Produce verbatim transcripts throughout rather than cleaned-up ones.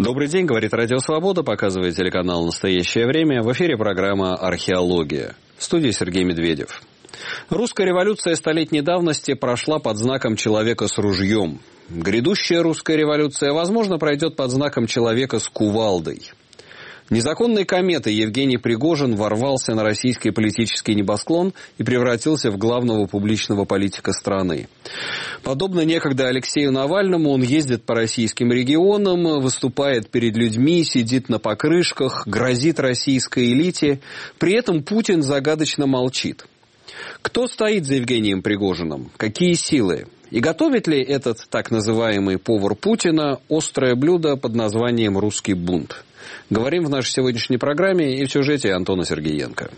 Добрый день, говорит Радио Свобода, показывает телеканал «Настоящее время». В эфире программа «Археология». В студии Сергей Медведев. Русская революция столетней давности прошла под знаком человека с ружьем. Грядущая русская революция, возможно, пройдет под знаком человека с кувалдой. Незаконной кометой Евгений Пригожин ворвался на российский политический небосклон и превратился в главного публичного политика страны. Подобно некогда Алексею Навальному, он ездит по российским регионам, выступает перед людьми, сидит на покрышках, грозит российской элите. При этом Путин загадочно молчит. Кто стоит за Евгением Пригожиным? Какие силы? И готовит ли этот так называемый повар Путина острое блюдо под названием «Русский бунт»? Говорим в нашей сегодняшней программе и в сюжете Антона Сергеенко.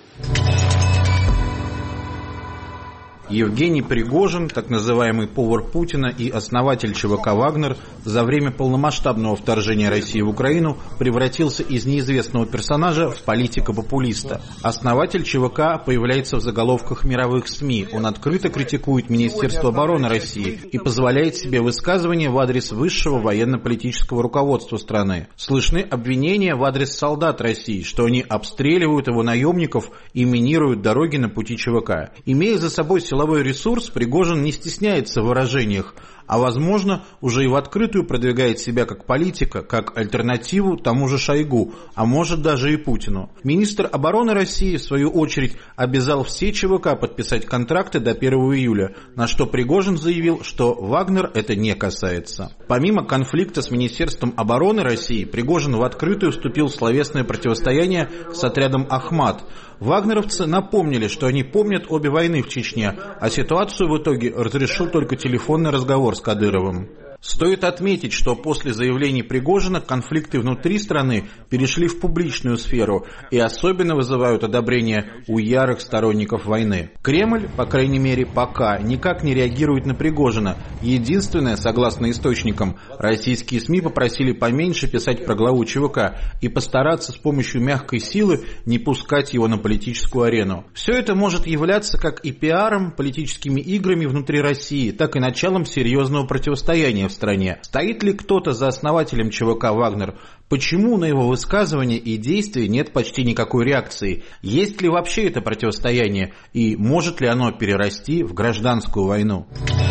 Евгений Пригожин, так называемый повар Путина и основатель ЧВК «Вагнер», за время полномасштабного вторжения России в Украину превратился из неизвестного персонажа в политика-популиста. Основатель ЧВК появляется в заголовках мировых СМИ. Он открыто критикует Министерство обороны России и позволяет себе высказывания в адрес высшего военно-политического руководства страны. Слышны обвинения в адрес солдат России, что они обстреливают его наемников и минируют дороги на пути ЧВК. Имея за собой силовой ресурс, Пригожин не стесняется в выражениях, а, возможно, уже и в открытую продвигает себя как политика, как альтернативу тому же Шойгу, а может даже и Путину. Министр обороны России, в свою очередь, обязал все ЧВК подписать контракты до первого июля, на что Пригожин заявил, что Вагнер это не касается. Помимо конфликта с Министерством обороны России, Пригожин в открытую вступил в словесное противостояние с отрядом «Ахмат». Вагнеровцы напомнили, что они помнят обе войны в Чечне, а ситуацию в итоге разрешил только телефонный разговор с Кадыровым. Стоит отметить, что после заявлений Пригожина конфликты внутри страны перешли в публичную сферу и особенно вызывают одобрение у ярых сторонников войны. Кремль, по крайней мере пока, никак не реагирует на Пригожина. Единственное, согласно источникам, российские СМИ попросили поменьше писать про главу ЧВК и постараться с помощью мягкой силы не пускать его на политическую арену. Все это может являться как и пиаром, политическими играми внутри России, так и началом серьезного противостояния в стране. Стоит ли кто-то за основателем ЧВК «Вагнер»? Почему на его высказывания и действия нет почти никакой реакции? Есть ли вообще это противостояние? И может ли оно перерасти в гражданскую войну?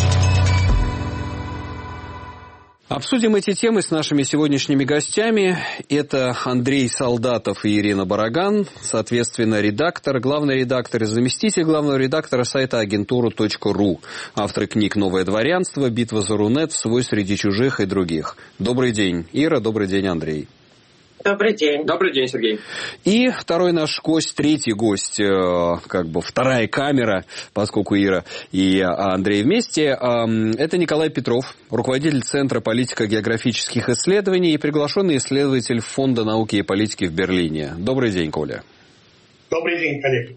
Обсудим эти темы с нашими сегодняшними гостями. Это Андрей Солдатов и Ирина Бараган, соответственно, редактор, главный редактор и заместитель главного редактора сайта агентура точка ру, авторы книг «Новое дворянство», «Битва за Рунет», «Свой среди чужих» и других. Добрый день, Ира, добрый день, Андрей. Добрый день. Добрый день, Сергей. И второй наш гость, третий гость, как бы вторая камера, поскольку Ира и Андрей вместе, это Николай Петров, руководитель Центра политико-географических исследований и приглашенный исследователь Фонда науки и политики в Берлине. Добрый день, Коля. Добрый день, коллеги.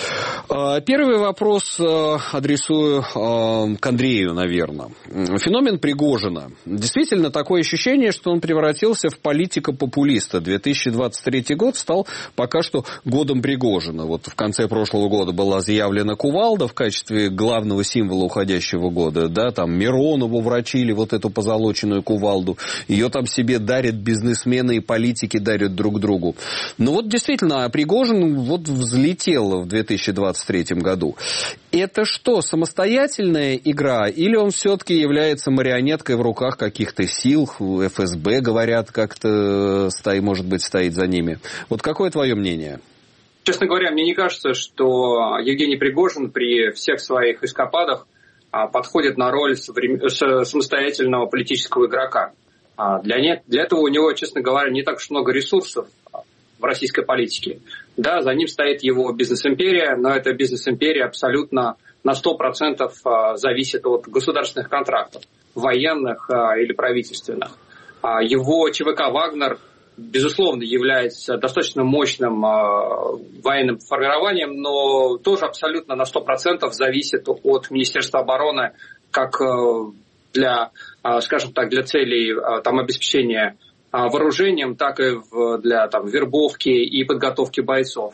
Первый вопрос адресую к Андрею, наверное. Феномен Пригожина. Действительно, такое ощущение, что он превратился в политика-популиста. две тысячи двадцать третий год стал пока что годом Пригожина. Вот в конце прошлого года была заявлена кувалда в качестве главного символа уходящего года. Да, там Миронову вручили вот эту позолоченную кувалду. Ее там себе дарят бизнесмены и политики, дарят друг другу. Но вот действительно, Пригожин вот взлетел в две тысячи двадцать третьем году. Это что, самостоятельная игра? Или он все-таки является марионеткой в руках каких-то сил? эф эс бэ, говорят, как-то, может быть, стоит за ними. Вот какое твое мнение? Честно говоря, мне не кажется, что Евгений Пригожин при всех своих эскападах подходит на роль самостоятельного политического игрока. Для, не... Для этого у него, честно говоря, не так уж много ресурсов в российской политике. Да, за ним стоит его бизнес-империя, но эта бизнес-империя абсолютно на сто процентов зависит от государственных контрактов, военных или правительственных. Его ЧВК «Вагнер», безусловно, является достаточно мощным военным формированием, но тоже абсолютно на сто процентов зависит от Министерства обороны как для, скажем так, для целей там, обеспечения вооружением, так и для там, вербовки и подготовки бойцов.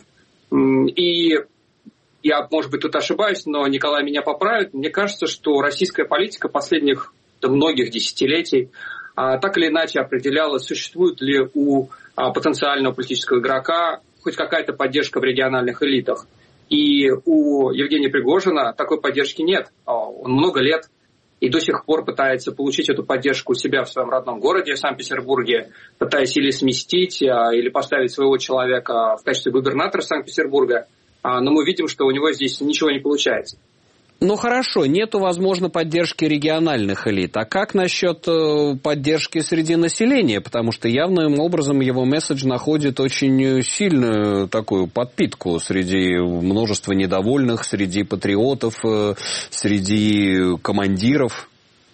И я, может быть, тут ошибаюсь, но Николай меня поправит. Мне кажется, что российская политика последних да, многих десятилетий так или иначе определяло, существует ли у потенциального политического игрока хоть какая-то поддержка в региональных элитах. И у Евгения Пригожина такой поддержки нет. Он много лет и до сих пор пытается получить эту поддержку у себя в своем родном городе, в Санкт-Петербурге, пытаясь или сместить, или поставить своего человека в качестве губернатора Санкт-Петербурга. Но мы видим, что у него здесь ничего не получается. Ну хорошо, нету, возможно, поддержки региональных элит. А как насчет поддержки среди населения? Потому что явным образом его месседж находит очень сильную такую подпитку среди множества недовольных, среди патриотов, среди командиров.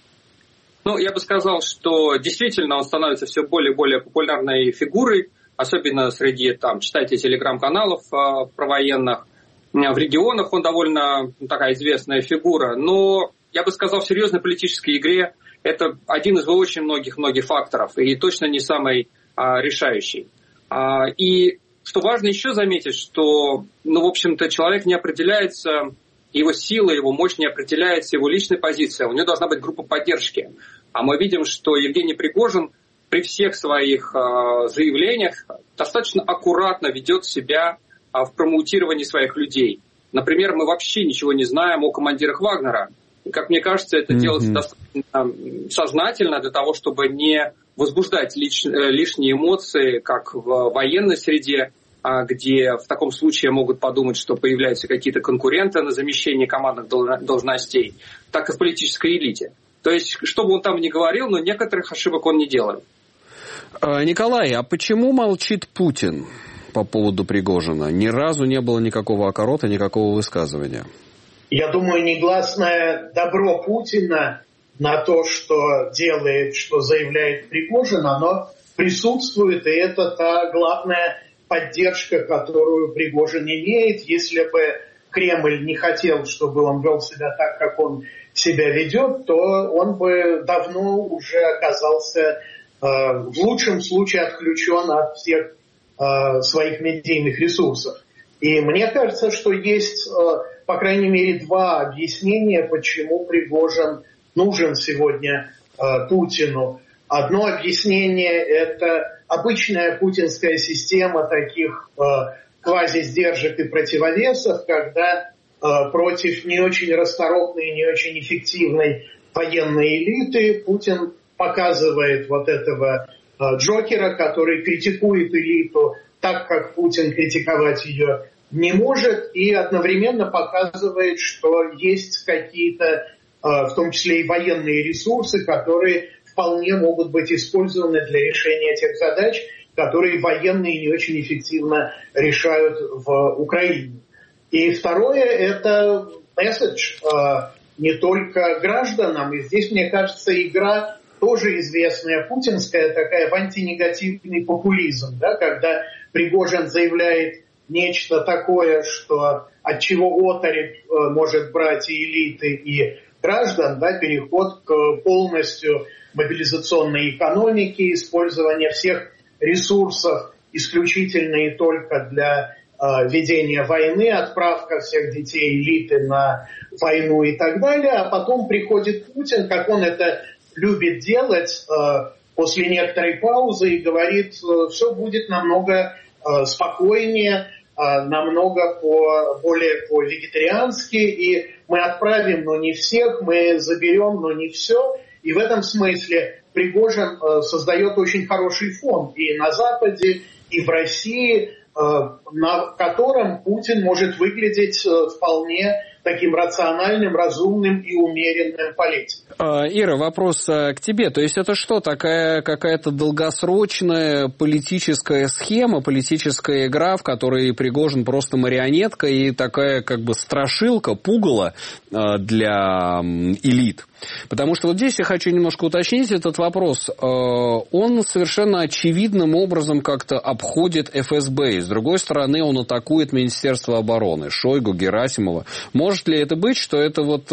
Ну, я бы сказал, что действительно он становится все более и более популярной фигурой, особенно среди, там, читайте, телеграм-каналов э, провоенных. В регионах он довольно такая известная фигура, но я бы сказал, в серьезной политической игре это один из очень многих-многих факторов и точно не самый а, решающий. А, и что важно еще заметить, что, ну, в общем-то, человек не определяется, его сила, его мощь не определяется его личной позицией, у него должна быть группа поддержки. А мы видим, что Евгений Пригожин при всех своих а, заявлениях достаточно аккуратно ведет себя в промоутировании своих людей. Например, мы вообще ничего не знаем о командирах Вагнера. И, как мне кажется, это mm-hmm. делается достаточно сознательно для того, чтобы не возбуждать лиш... лишние эмоции, как в военной среде, где в таком случае могут подумать, что появляются какие-то конкуренты на замещение командных должностей, так и в политической элите. То есть, что бы он там ни говорил, но некоторых ошибок он не делает. Николай, а почему молчит Путин по поводу Пригожина? Ни разу не было никакого окорота, никакого высказывания. Я думаю, негласное добро Путина на то, что делает, что заявляет Пригожин, оно присутствует, и это та главная поддержка, которую Пригожин имеет. Если бы Кремль не хотел, чтобы он вел себя так, как он себя ведет, то он бы давно уже оказался э, в лучшем случае отключен от всех своих медийных ресурсов. И мне кажется, что есть, по крайней мере, два объяснения, почему Пригожин нужен сегодня Путину. Одно объяснение – это обычная путинская система таких квазисдержек и противовесов, когда против не очень расторопной, не очень эффективной военной элиты Путин показывает вот этого Джокера, который критикует элиту так, как Путин критиковать ее не может, и одновременно показывает, что есть какие-то, в том числе и военные ресурсы, которые вполне могут быть использованы для решения тех задач, которые военные не очень эффективно решают в Украине. И второе – это месседж не только гражданам, и здесь, мне кажется, игра тоже известная путинская, такая в антинегативный популизм, да, когда Пригожин заявляет нечто такое, что от чего оторопь может брать и элиты, и граждан, да, переход к полностью мобилизационной экономике, использование всех ресурсов исключительно и только для э, ведения войны, отправка всех детей элиты на войну и так далее, а потом приходит Путин, как он это любит делать э, после некоторой паузы и говорит, э, все будет намного э, спокойнее, э, намного по, более по-вегетариански, и мы отправим, но не всех, мы заберем, но не все. И в этом смысле Пригожин э, создает очень хороший фон и на Западе, и в России, э, на котором Путин может выглядеть э, вполне таким рациональным, разумным и умеренным политиком. Ира, вопрос к тебе. То есть это что, такая какая-то долгосрочная политическая схема, политическая игра, в которой Пригожин просто марионетка и такая как бы страшилка, пугало для элит? Потому что вот здесь я хочу немножко уточнить этот вопрос. Он совершенно очевидным образом как-то обходит эф эс бэ. С другой стороны, он атакует Министерство обороны, Шойгу, Герасимова. Может ли это быть, что это вот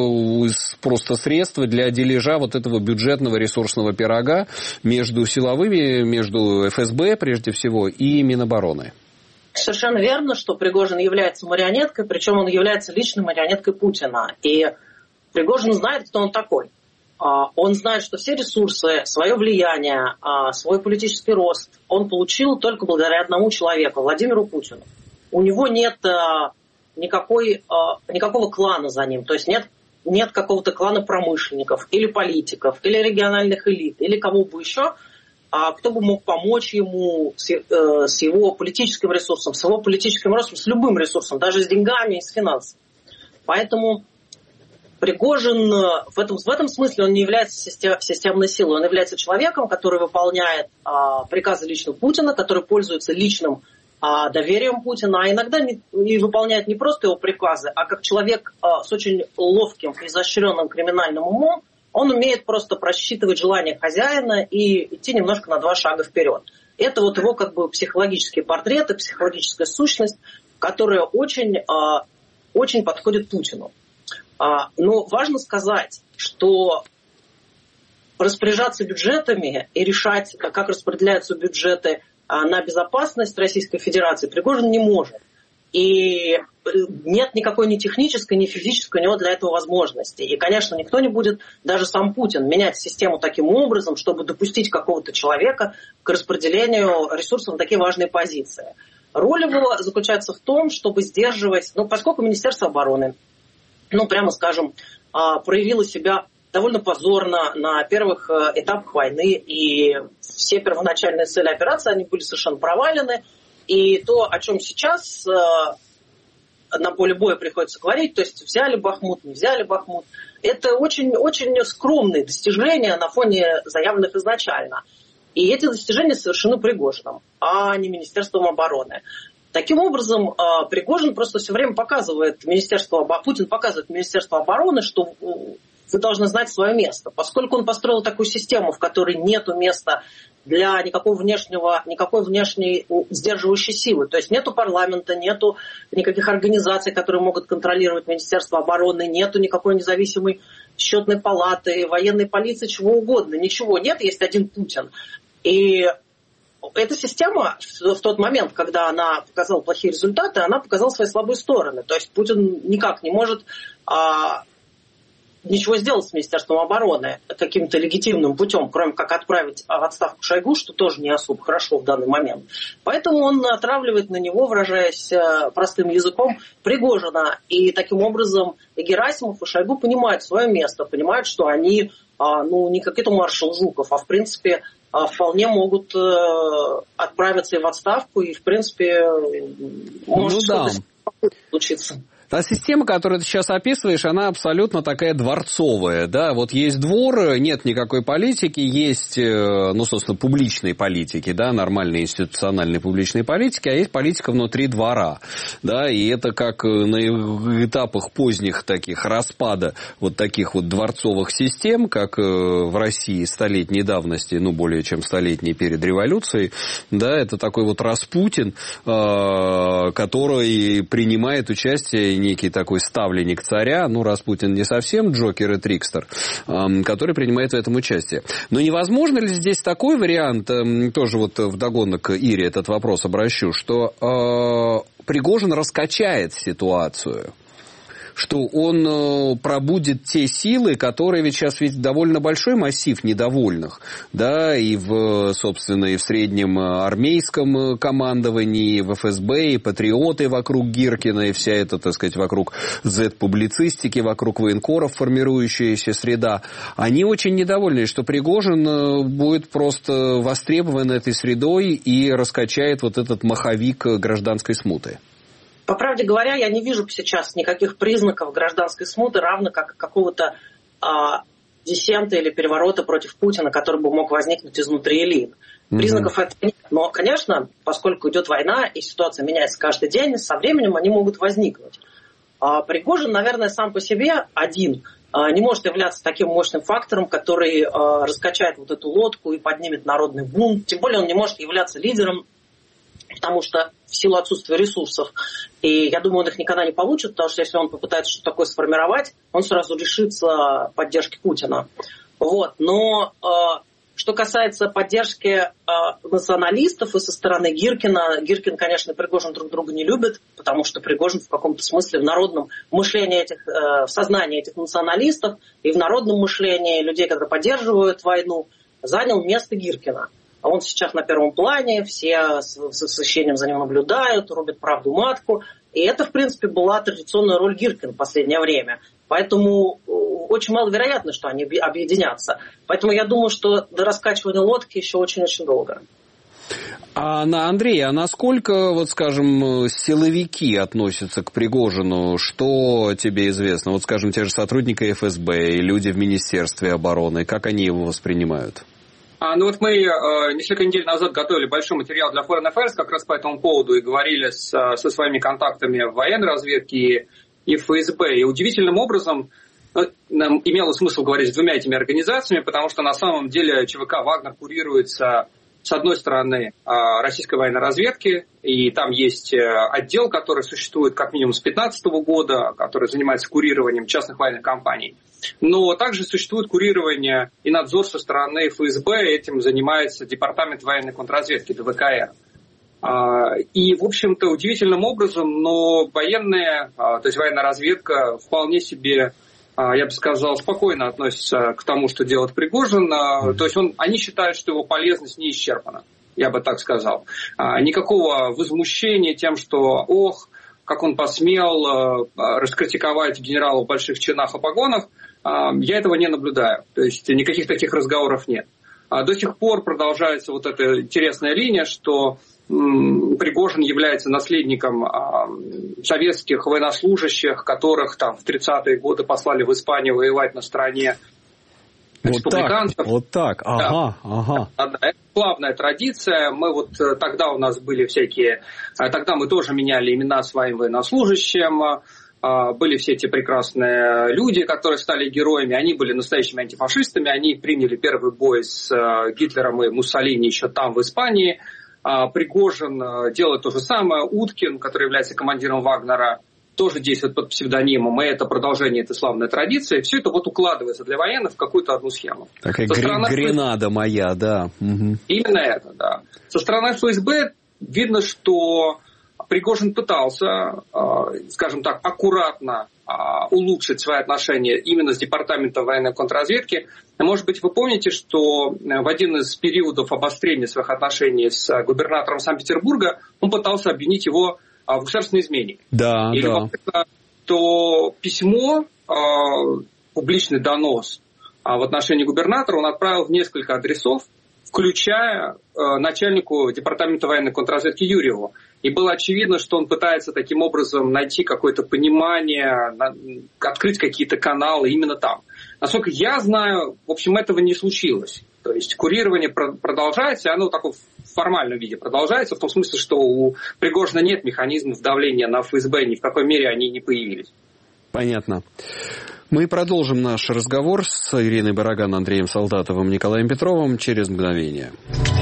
просто средство для дележа вот этого бюджетного ресурсного пирога между силовыми, между эф эс бэ прежде всего и Минобороны? Совершенно верно, что Пригожин является марионеткой, причем он является личной марионеткой Путина. И Пригожин знает, кто он такой. Он знает, что все ресурсы, свое влияние, свой политический рост он получил только благодаря одному человеку, Владимиру Путину. У него нет никакой, никакого клана за ним, то есть нет, нет какого-то клана промышленников или политиков, или региональных элит, или кого бы еще, кто бы мог помочь ему с его политическим ресурсом, с его политическим ростом, с любым ресурсом, даже с деньгами и с финансами. Поэтому Пригожин в этом, в этом смысле он не является систем, системной силой, он является человеком, который выполняет а, приказы лично Путина, который пользуется личным а, доверием Путина, а иногда не, не выполняет не просто его приказы, а как человек а, с очень ловким, изощренным криминальным умом, он умеет просто просчитывать желания хозяина и идти немножко на два шага вперед. Это вот его как бы психологические портреты, психологическая сущность, которая очень, а, очень подходит Путину. Но важно сказать, что распоряжаться бюджетами и решать, как распределяются бюджеты на безопасность Российской Федерации, Пригожин не может. И нет никакой ни технической, ни физической у него для этого возможности. И, конечно, никто не будет, даже сам Путин, менять систему таким образом, чтобы допустить какого-то человека к распределению ресурсов на такие важные позиции. Роль его заключается в том, чтобы сдерживать, ну, поскольку Министерство обороны, ну, прямо скажем, проявила себя довольно позорно на первых этапах войны, и все первоначальные цели операции, они были совершенно провалены, и то, о чем сейчас на поле боя приходится говорить, то есть взяли Бахмут, не взяли Бахмут, это очень-очень скромные достижения на фоне заявленных изначально. И эти достижения совершены Пригожиным, а не Министерством обороны. Таким образом, Пригожин просто все время показывает Министерство, Путин показывает Министерству обороны, что вы должны знать свое место. Поскольку он построил такую систему, в которой нет места для никакого внешнего, никакой внешней сдерживающей силы. То есть нету парламента, нету никаких организаций, которые могут контролировать Министерство обороны, нету никакой независимой счетной палаты, военной полиции, чего угодно. Ничего нет, есть один Путин. И эта система в тот момент, когда она показала плохие результаты, она показала свои слабые стороны. То есть Путин никак не может а, ничего сделать с Министерством обороны каким-то легитимным путем, кроме как отправить в отставку Шойгу, что тоже не особо хорошо в данный момент. Поэтому он отравливает на него, выражаясь простым языком, Пригожина. И таким образом и Герасимов, и Шойгу понимают свое место, понимают, что они а, ну, не какой-то маршал Жуков, а в принципе вполне могут э, отправиться и в отставку, и, в принципе, может ну, да. что-то случиться. Та система, которую ты сейчас описываешь, она абсолютно такая дворцовая, да, вот есть двор, нет никакой политики, есть, ну, собственно, публичные политики, да, нормальные институциональные публичные политики, а есть политика внутри двора, да, и это как на этапах поздних таких распада вот таких вот дворцовых систем, как в России столетней давности, ну, более чем столетней перед революцией, да, это такой вот Распутин, который принимает участие некий такой ставленник царя, ну, Распутин не совсем Джокер и Трикстер, который принимает в этом участие. Но невозможно ли здесь такой вариант, тоже вот вдогонок Ире этот вопрос обращу, что э, Пригожин раскачает ситуацию, что он пробудит те силы, которые ведь сейчас ведь довольно большой массив недовольных, да, и в, собственно, и в среднем армейском командовании, и в эф эс бэ, и патриоты вокруг Гиркина, и вся эта, так сказать, вокруг зет-публицистики, вокруг военкоров формирующаяся среда, они очень недовольны, что Пригожин будет просто востребован этой средой и раскачает вот этот маховик гражданской смуты. По правде говоря, я не вижу сейчас никаких признаков гражданской смуты, равно как какого-то а, диссента или переворота против Путина, который бы мог возникнуть изнутри элит. Признаков mm-hmm. этого нет. Но, конечно, поскольку идет война и ситуация меняется каждый день, со временем они могут возникнуть. А Пригожин, наверное, сам по себе один а, не может являться таким мощным фактором, который а, раскачает вот эту лодку и поднимет народный бунт. Тем более он не может являться лидером, потому что в силу отсутствия ресурсов. И я думаю, он их никогда не получит, потому что если он попытается что-то такое сформировать, он сразу лишится поддержки Путина. Вот. Но э, Что касается поддержки э, националистов и со стороны Гиркина, Гиркин, конечно, и Пригожин друг друга не любят, потому что Пригожин в каком-то смысле в народном мышлении этих, э, в сознании этих националистов и в народном мышлении людей, которые поддерживают войну, занял место Гиркина. А он сейчас на первом плане, все с, с восхищением за ним наблюдают, рубят правду матку. И это, в принципе, была традиционная роль Гиркина в последнее время. Поэтому очень маловероятно, что они объединятся. Поэтому я думаю, что до раскачивания лодки еще очень-очень долго. А на Андрей, а насколько, вот скажем, силовики относятся к Пригожину? Что тебе известно? Вот, скажем, те же сотрудники эф эс бэ и люди в Министерстве обороны, как они его воспринимают? А, ну вот мы э, несколько недель назад готовили большой материал для Foreign Affairs как раз по этому поводу и говорили с, со своими контактами в военной разведке и, и эф эс бэ. И удивительным образом ну, нам имело смысл говорить с двумя этими организациями, потому что на самом деле ЧВК «Вагнер» курируется, с одной стороны, российской военной разведки, и там есть отдел, который существует как минимум с две тысячи пятнадцатого года, который занимается курированием частных военных компаний. Но также существует курирование и надзор со стороны эф эс бэ, этим занимается Департамент военной контрразведки, дэ вэ ка эр. И, в общем-то, удивительным образом, но военные, то есть военная разведка вполне себе, я бы сказал, спокойно относится к тому, что делает Пригожин. То есть он, они считают, что его полезность не исчерпана, я бы так сказал. Никакого возмущения тем, что, ох, как он посмел раскритиковать генерала в больших чинах и погонах, я этого не наблюдаю. То есть никаких таких разговоров нет. До сих пор продолжается вот эта интересная линия, что Пригожин является наследником советских военнослужащих, которых там в тридцатые годы послали в Испанию воевать на стороне республиканцев. Вот так, вот так. Ага, ага. Это славная традиция. Мы вот тогда у нас были всякие... Тогда мы тоже меняли имена своим военнослужащим. Были все эти прекрасные люди, которые стали героями. Они были настоящими антифашистами. Они приняли первый бой с Гитлером и Муссолини еще там, в Испании. Пригожин делает то же самое. Уткин, который является командиром Вагнера, тоже действует под псевдонимом. И это продолжение этой славной традиции. Все это вот укладывается для военных в какую-то одну схему. Такая гр... стороны... Гренада моя, да. Угу. Именно это, да. Со стороны эф эс бэ видно, что Пригожин пытался, скажем так, аккуратно улучшить свои отношения именно с Департаментом военной контрразведки. Может быть, вы помните, что в один из периодов обострения своих отношений с губернатором Санкт-Петербурга он пытался обвинить его в государственной измене. Да, И да. то письмо, публичный донос в отношении губернатора он отправил в несколько адресов, включая начальнику Департамента военной контрразведки Юрьеву. И было очевидно, что он пытается таким образом найти какое-то понимание, открыть какие-то каналы именно там. Насколько я знаю, в общем, этого не случилось. То есть курирование продолжается, и оно в таком формальном виде продолжается, в том смысле, что у Пригожина нет механизмов давления на эф эс бэ, ни в какой мере они не появились. Понятно. Мы продолжим наш разговор с Ириной Бараган, Андреем Солдатовым, Николаем Петровым через мгновение.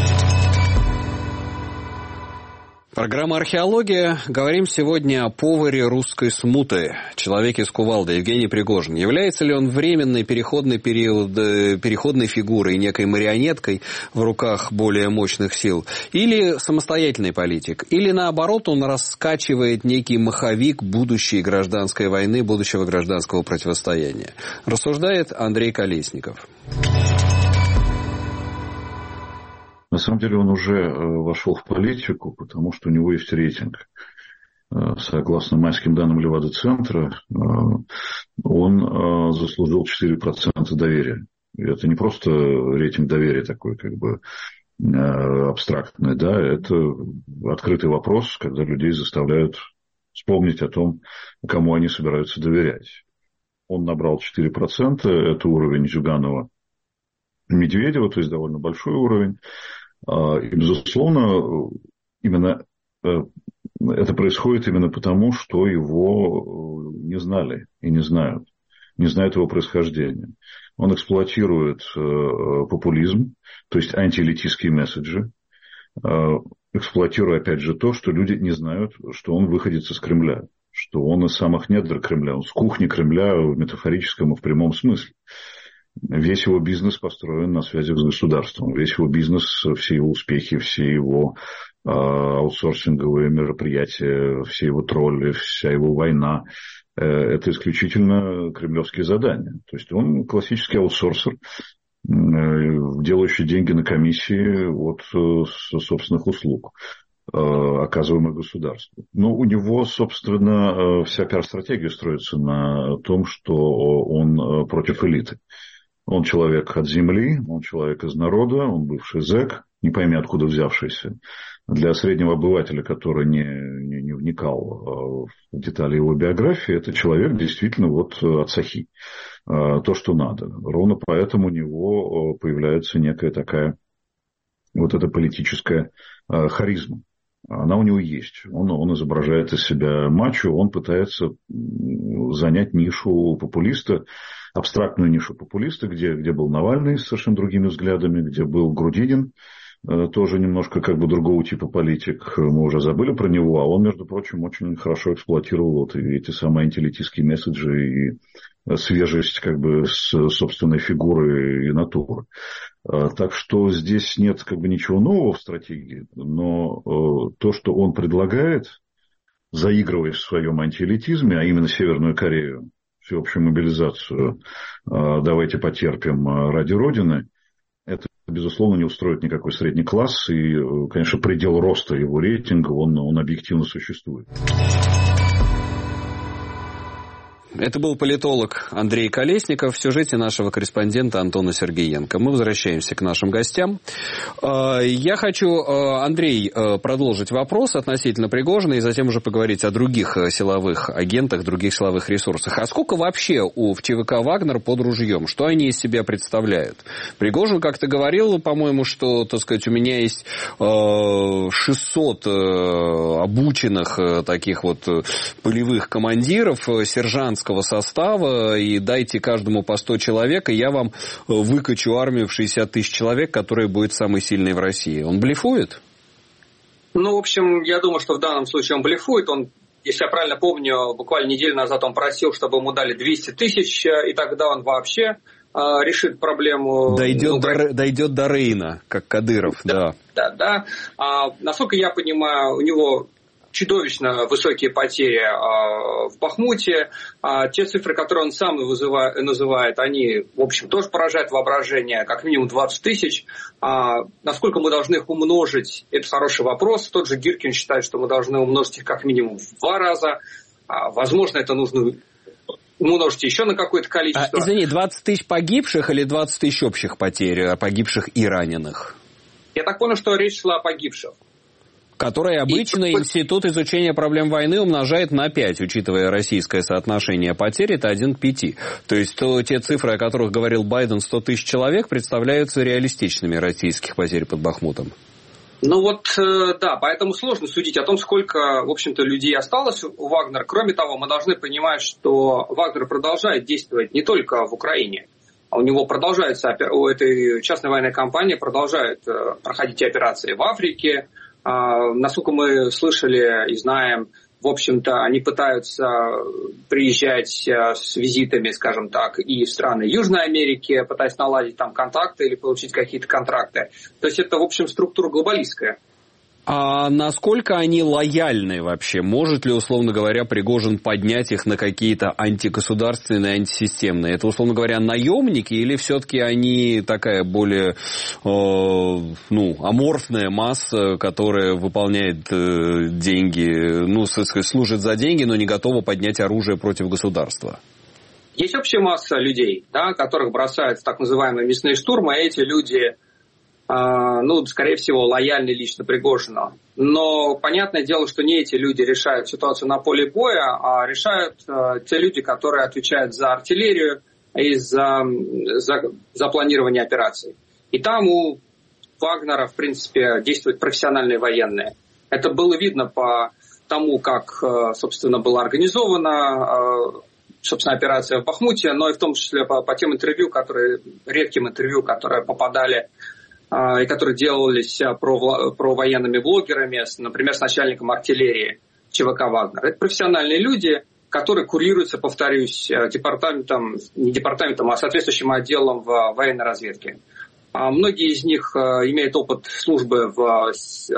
Программа «Археология». Говорим сегодня о поваре русской смуты, человеке с кувалдой, Евгений Пригожин. Является ли он временной переходной, период, переходной фигурой, некой марионеткой в руках более мощных сил? Или самостоятельный политик? Или наоборот, он раскачивает некий маховик будущей гражданской войны, будущего гражданского противостояния? Рассуждает Андрей Колесников. На самом деле он уже вошел в политику, потому что у него есть рейтинг. Согласно майским данным Левада-центра, он заслужил четыре процента доверия. И это не просто рейтинг доверия такой, как бы абстрактный, да, это открытый вопрос, когда людей заставляют вспомнить о том, кому они собираются доверять. Он набрал четыре процента, это уровень Зюганова-Медведева, то есть довольно большой уровень. И, безусловно, именно это происходит именно потому, что его не знали и не знают, не знают его происхождения. Он эксплуатирует популизм, то есть антиэлитистские месседжи, эксплуатируя, опять же, то, что люди не знают, что он выходец из Кремля, что он из самых недр Кремля, он с кухни Кремля в метафорическом и в прямом смысле. Весь его бизнес построен на связях с государством. Весь его бизнес, все его успехи, все его э, аутсорсинговые мероприятия, все его тролли, вся его война э, – это исключительно кремлевские задания. То есть он классический аутсорсер, э, делающий деньги на комиссии от э, собственных услуг, оказываемых государству. Но у него, собственно, вся пиар-стратегия строится на том, что он против элиты. Он человек от земли, он человек из народа, он бывший зэк, не пойми откуда взявшийся. Для среднего обывателя, который не, не, не вникал в детали его биографии, это человек действительно вот от сахи. То, что надо. Ровно поэтому у него появляется некая такая вот эта политическая харизма. Она у него есть. Он, он изображает из себя мачо, он пытается занять нишу популиста, абстрактную нишу популиста, где, где был Навальный с совершенно другими взглядами, где был Грудинин, тоже немножко как бы другого типа политик. Мы уже забыли про него, а он, между прочим, очень хорошо эксплуатировал вот эти самые антиэлитистские месседжи и свежесть как бы с собственной фигуры и натуры. Так что здесь нет как бы ничего нового в стратегии, но то, что он предлагает, заигрывая в своем антиэлитизме, а именно Северную Корею, всеобщую мобилизацию, давайте потерпим ради Родины, это, безусловно, не устроит никакой средний класс, и, конечно, предел роста его рейтинга, он, он объективно существует. Это был политолог Андрей Колесников в сюжете нашего корреспондента Антона Сергеенко. Мы возвращаемся к нашим гостям. Я хочу, Андрей, продолжить вопрос относительно Пригожина и затем уже поговорить о других силовых агентах, других силовых ресурсах. А сколько вообще у в ЧВК «Вагнер» под ружьем? Что они из себя представляют? Пригожин как-то говорил, по-моему, что, так сказать, у меня есть шестьсот обученных таких вот полевых командиров, сержантов состава, и дайте каждому по сто человек, и я вам выкачу армию в шестьдесят тысяч человек, которая будет самой сильной в России. Он блефует? Ну, в общем, я думаю, что в данном случае он блефует. Он, если я правильно помню, буквально неделю назад он просил, чтобы ему дали двести тысяч, и тогда он вообще э, решит проблему. Дойдет, ну, до, дойдет до Рейна, как Кадыров, да. Да, да. да. А, насколько я понимаю, у него чудовищно высокие потери а, в Бахмуте. А, те цифры, которые он сам вызывает, называет, они, в общем, тоже поражают воображение, как минимум двадцать тысяч. А, насколько мы должны их умножить, это хороший вопрос. Тот же Гиркин считает, что мы должны умножить их как минимум в два раза. А, возможно, это нужно умножить еще на какое-то количество. А, извини, двадцать тысяч погибших или двадцать тысяч общих потерь, погибших и раненых? Я так понял, что речь шла о погибших. Который обычно и... Институт изучения проблем войны умножает на пять, учитывая российское соотношение потерь, это один к пяти. То есть то, те цифры, о которых говорил Байден, сто тысяч человек, представляются реалистичными российских потерь под Бахмутом. Ну вот, да, поэтому сложно судить о том, сколько, в общем-то, людей осталось у Вагнера. Кроме того, мы должны понимать, что Вагнер продолжает действовать не только в Украине. А у него продолжается, у этой частной военной компании продолжают проходить операции в Африке. А, насколько мы слышали и знаем, в общем-то, они пытаются приезжать с визитами, скажем так, и в страны Южной Америки, пытаясь наладить там контакты или получить какие-то контракты. То есть это, в общем, структура глобалистская. А насколько они лояльны вообще? Может ли, условно говоря, Пригожин поднять их на какие-то антигосударственные, антисистемные? Это, условно говоря, наемники или все-таки они такая более э, ну, аморфная масса, которая выполняет э, деньги, ну, служит за деньги, но не готова поднять оружие против государства? Есть общая масса людей, да, которых бросают в так называемые мясные штурмы, а эти люди... ну, скорее всего, лояльны лично Пригожину. Но понятное дело, что не эти люди решают ситуацию на поле боя, а решают э, те люди, которые отвечают за артиллерию и за, за, за планирование операций. И там у Вагнера, в принципе, действуют профессиональные военные. Это было видно по тому, как, э, собственно, была организована э, собственно, операция в Бахмуте, но и в том числе по, по тем интервью, которые, редким интервью, которые попадали и которые делались про, про военными блогерами, например, с начальником артиллерии ЧВК «Вагнер». Это профессиональные люди, который курируется, повторюсь, департаментом, не департаментом, а соответствующим отделом в военной разведке. Многие из них имеют опыт службы в,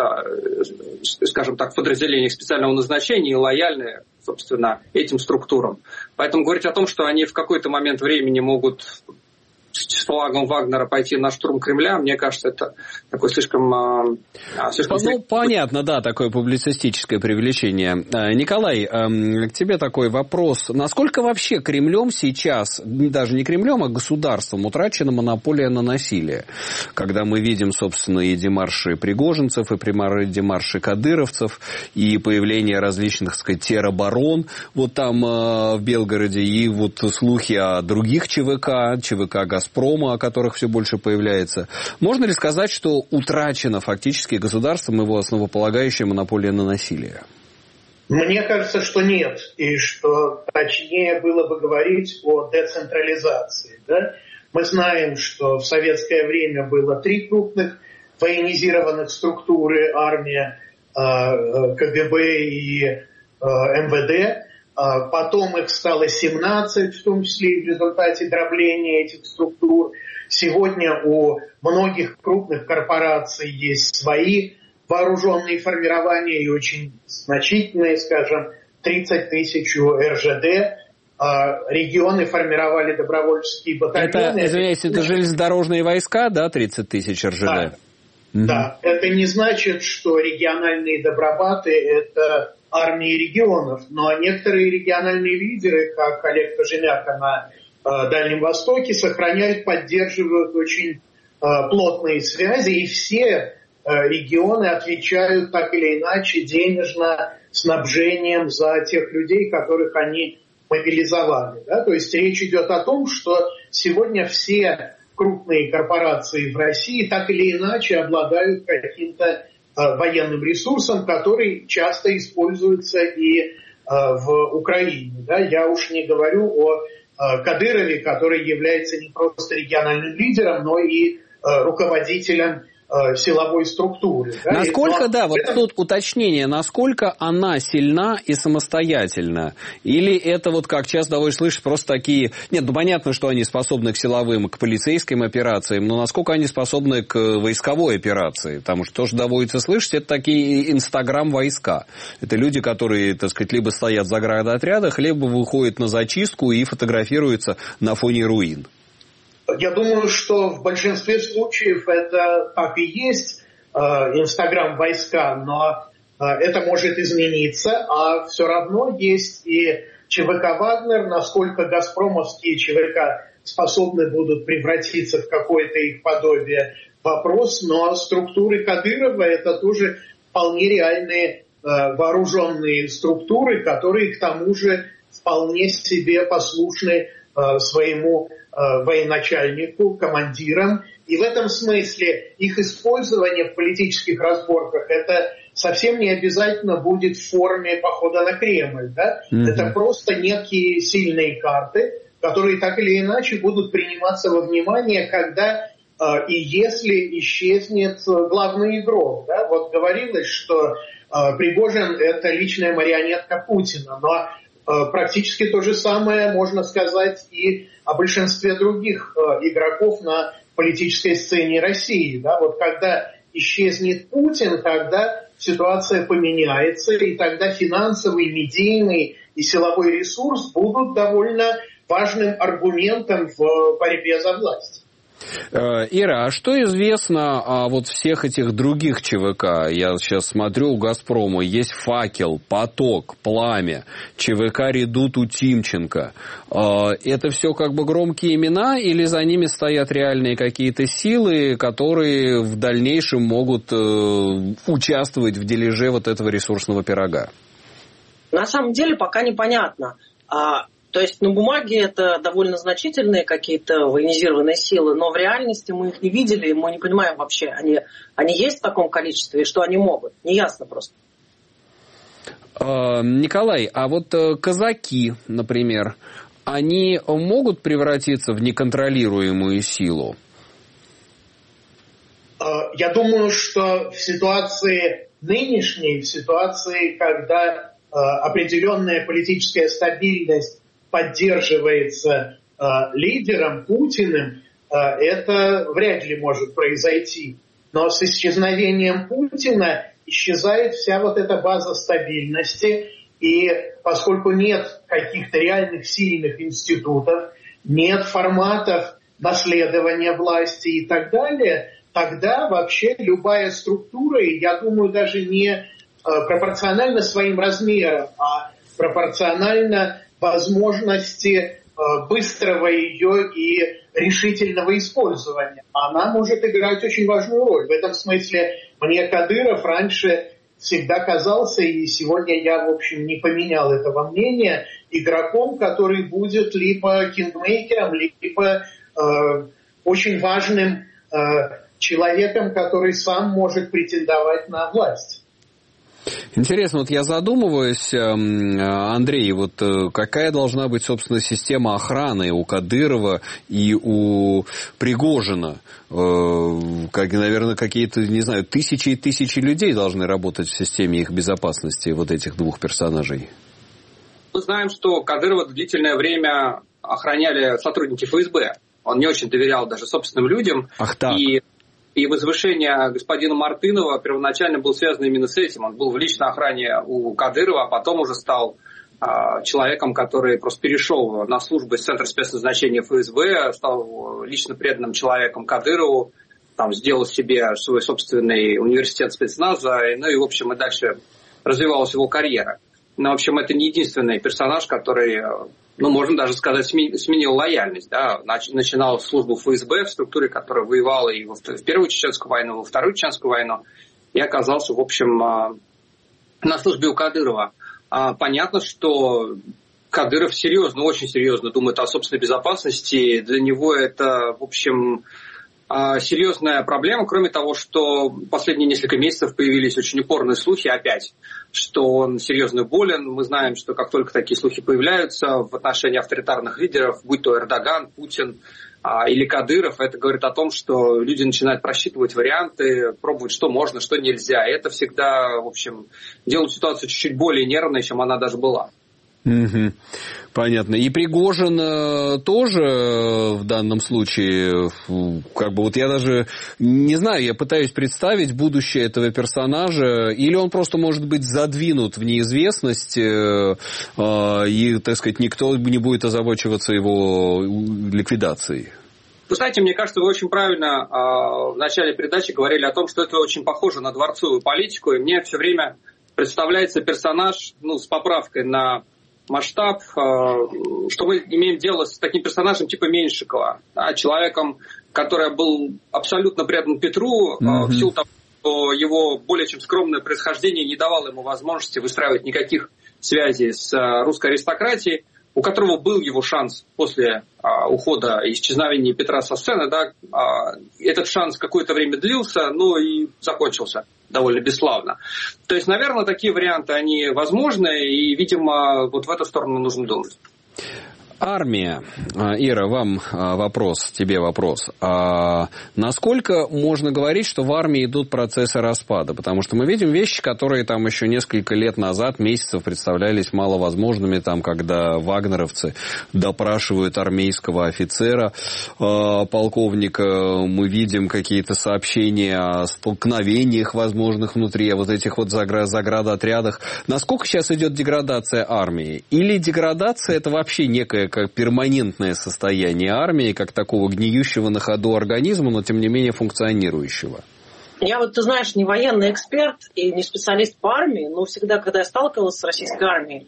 скажем так, подразделениях специального назначения и лояльны, собственно, этим структурам. Поэтому говорить о том, что они в какой-то момент времени могут с флагом Вагнера пойти на штурм Кремля, мне кажется, это такой слишком... слишком... Ну, понятно, да, такое публицистическое привлечение. Николай, к тебе такой вопрос. Насколько вообще Кремлем сейчас, даже не Кремлем, а государством, утрачена монополия на насилие? Когда мы видим, собственно, и демарши пригожинцев, и демарши кадыровцев, и появление различных, так сказать, тероборон вот там в Белгороде, и вот слухи о других ЧВК, ЧВК «Газпрома», о которых все больше появляется. Можно ли сказать, что утрачено фактически государством его основополагающая монополия на насилие? Мне кажется, что нет. И что точнее было бы говорить о децентрализации. Да? Мы знаем, что в советское время было три крупных военизированных структуры: армия, КГБ и МВД. Потом их стало семнадцать, в том числе в результате дробления этих структур. Сегодня у многих крупных корпораций есть свои вооруженные формирования и очень значительные, скажем, тридцать тысяч эр жэ дэ. Регионы формировали добровольческие батальоны. Это, извиняюсь, это железнодорожные войска, да, тридцать тысяч эр жэ дэ? Да. Угу. Да, это не значит, что региональные добробаты – это армии регионов, но некоторые региональные лидеры, как Олег Кожемяка на э, Дальнем Востоке, сохраняют, поддерживают очень э, плотные связи, и все э, регионы отвечают так или иначе денежно снабжением за тех людей, которых они мобилизовали. Да? То есть речь идет о том, что сегодня все крупные корпорации в России так или иначе обладают каким-то военным ресурсом, который часто используется и э, в Украине. Да? Я уж не говорю о э, Кадырове, который является не просто региональным лидером, но и э, руководителем э, силовой структуры. Да? Насколько, но да, вот это... тут уточнение, насколько она сильна и самостоятельна? Или это вот, как часто довольно слышишь, просто такие... Нет, ну понятно, что они способны к силовым, к полицейским операциям, но насколько они способны к войсковой операции? Потому что тоже доводится слышать, это такие инстаграм-войска. Это люди, которые, так сказать, либо стоят в заградотрядах, либо выходят на зачистку и фотографируются на фоне руин. Я думаю, что в большинстве случаев это так и есть, инстаграм-войска, но это может измениться, а все равно есть и ЧВК «Вагнер», насколько газпромовские ЧВК способны будут превратиться в какое-то их подобие, вопрос, но структуры Кадырова – это тоже вполне реальные вооруженные структуры, которые к тому же вполне себе послушны своему военачальнику, командирам. И в этом смысле их использование в политических разборках это совсем не обязательно будет в форме похода на Кремль. Да? Mm-hmm. Это просто некие сильные карты, которые так или иначе будут приниматься во внимание, когда э, и если исчезнет главный игрок. Да? Вот говорилось, что э, Пригожин – это личная марионетка Путина, но э, практически то же самое можно сказать и о большинстве других э, игроков на политической сцене России. Да? Вот когда исчезнет Путин, тогда ситуация поменяется, и тогда финансовый, медийный и силовой ресурс будут довольно важным аргументом в борьбе за власть. Ира, а что известно о вот всех этих других ЧВК? Я сейчас смотрю, у «Газпрома» есть «Факел», «Поток», «Пламя», ЧВК «Редут» у Тимченко. Это все как бы громкие имена или за ними стоят реальные какие-то силы, которые в дальнейшем могут участвовать в дележе вот этого ресурсного пирога? На самом деле пока непонятно. То есть на бумаге это довольно значительные какие-то военизированные силы, но в реальности мы их не видели, и мы не понимаем вообще, они, они есть в таком количестве и что они могут. Неясно просто. Николай, а вот казаки, например, они могут превратиться в неконтролируемую силу? Я думаю, что в ситуации нынешней, в ситуации, когда определенная политическая стабильность поддерживается лидером Путиным, это вряд ли может произойти. Но с исчезновением Путина исчезает вся вот эта база стабильности, и поскольку нет каких-то реальных сильных институтов, нет форматов наследования власти и так далее, тогда вообще любая структура, и я думаю, даже не пропорционально своим размерам, а пропорционально возможности быстрого ее и решительного использования. Она может играть очень важную роль. В этом смысле мне Кадыров раньше всегда казался, и сегодня я, в общем, не поменял этого мнения, игроком, который будет либо кингмейкером, либо э, очень важным э, человеком, который сам может претендовать на власть. Интересно, вот я задумываюсь, Андрей, вот какая должна быть, собственно, система охраны у Кадырова и у Пригожина? Как, наверное, какие-то, не знаю, тысячи и тысячи людей должны работать в системе их безопасности, вот этих двух персонажей. Мы знаем, что Кадырова длительное время охраняли сотрудники эф эс бэ. Он не очень доверял даже собственным людям. Ах так. И... И возвышение господина Мартынова первоначально было связано именно с этим. Он был в личной охране у Кадырова, а потом уже стал а, человеком, который просто перешел на службу из Центра спецназначения эф эс бэ, стал лично преданным человеком Кадырову, там, сделал себе свой собственный университет спецназа, ну и, в общем, и дальше развивалась его карьера. Но, в общем, это не единственный персонаж, который, ну, можно даже сказать, сменил лояльность. Да? Начинал службу эф эс бэ в структуре, которая воевала и в Первую Чеченскую войну, и во Вторую Чеченскую войну, и оказался, в общем, на службе у Кадырова. Понятно, что Кадыров серьезно, очень серьезно думает о собственной безопасности. Для него это, в общем... серьезная проблема, кроме того, что последние несколько месяцев появились очень упорные слухи опять, что он серьезно болен. Мы знаем, что как только такие слухи появляются в отношении авторитарных лидеров, будь то Эрдоган, Путин а, или Кадыров, это говорит о том, что люди начинают просчитывать варианты, пробовать, что можно, что нельзя. И это всегда, в общем, делает ситуацию чуть-чуть более нервной, чем она даже была. Угу. Понятно. И Пригожин э, тоже э, в данном случае, э, как бы вот я даже не знаю, я пытаюсь представить будущее этого персонажа, или он просто может быть задвинут в неизвестность, э, э, и, так сказать, никто не будет озабочиваться его ликвидацией. Вы знаете, мне кажется, вы очень правильно э, в начале передачи говорили о том, что это очень похоже на дворцовую политику, и мне все время представляется персонаж, ну, с поправкой на масштаб, что мы имеем дело с таким персонажем типа Меньшикова, да, человеком, который был абсолютно предан Петру, mm-hmm. в силу того, что его более чем скромное происхождение не давало ему возможности выстраивать никаких связей с русской аристократией, у которого был его шанс после а, ухода и исчезновения Петра со сцены. Да, а, этот шанс какое-то время длился, но и закончился довольно бесславно. То есть, наверное, такие варианты, они возможны, и, видимо, вот в эту сторону нужно думать. Армия. Ира, вам вопрос, тебе вопрос. А насколько можно говорить, что в армии идут процессы распада? Потому что мы видим вещи, которые там еще несколько лет назад, месяцев представлялись маловозможными, там, когда вагнеровцы допрашивают армейского офицера, полковника, мы видим какие-то сообщения о столкновениях возможных внутри, о вот этих вот заградотрядах. Насколько сейчас идет деградация армии? Или деградация это вообще некая как перманентное состояние армии, как такого гниющего на ходу организма, но тем не менее функционирующего? Я вот, ты знаешь, не военный эксперт и не специалист по армии, но всегда, когда я сталкивалась с российской армией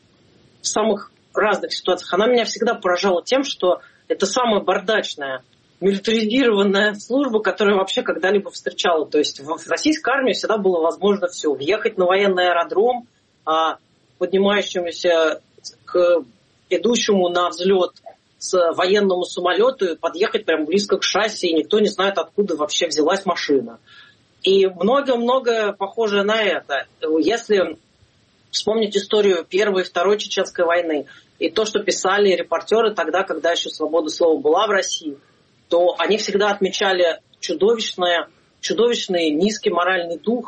в самых разных ситуациях, она меня всегда поражала тем, что это самая бардачная, милитаризированная служба, которую я вообще когда-либо встречала. То есть в российской армии всегда было возможно все. Въехать на военный аэродром, поднимающемуся к идущему на взлет с военному самолету и подъехать прямо близко к шасси, и никто не знает, откуда вообще взялась машина. И многое-многое похожее на это. Если вспомнить историю Первой и Второй Чеченской войны и то, что писали репортеры тогда, когда еще свобода слова была в России, то они всегда отмечали чудовищное, чудовищный низкий моральный дух